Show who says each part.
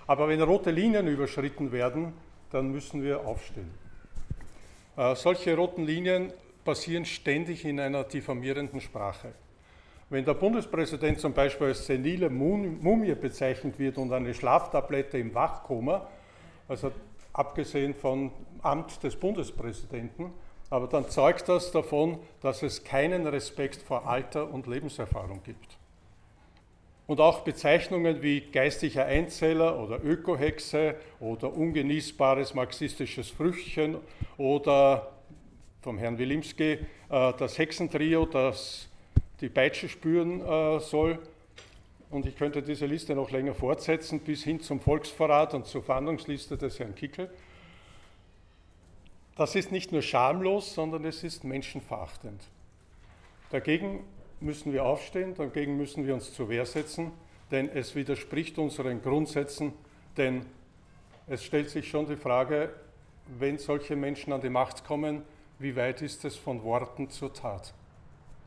Speaker 1: Aber wenn rote Linien überschritten werden, dann müssen wir aufstehen. Solche roten Linien passieren ständig in einer diffamierenden Sprache. Wenn der Bundespräsident zum Beispiel als senile Mumie bezeichnet wird und eine Schlaftablette im Wachkoma, also abgesehen vom Amt des Bundespräsidenten, aber dann zeugt das davon, dass es keinen Respekt vor Alter und Lebenserfahrung gibt. Und auch Bezeichnungen wie geistiger Einzeller oder Ökohexe oder ungenießbares marxistisches Früchtchen oder vom Herrn Wilimski das Hexentrio, das die Peitsche spüren soll. Und ich könnte diese Liste noch länger fortsetzen, bis hin zum Volksverrat und zur Fahndungsliste des Herrn Kickl. Das ist nicht nur schamlos, sondern es ist menschenverachtend. Dagegen müssen wir aufstehen, dagegen müssen wir uns zur Wehr setzen, denn es widerspricht unseren Grundsätzen, denn es stellt sich schon die Frage, wenn solche Menschen an die Macht kommen, wie weit ist es von Worten zur Tat?